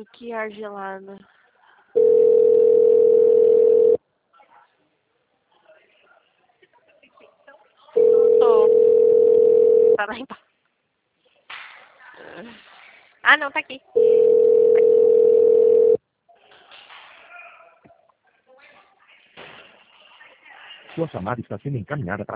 Que ar gelado. Tá lá embaixo. Ah, não, tá aqui. Sua chamada está sendo encaminhada para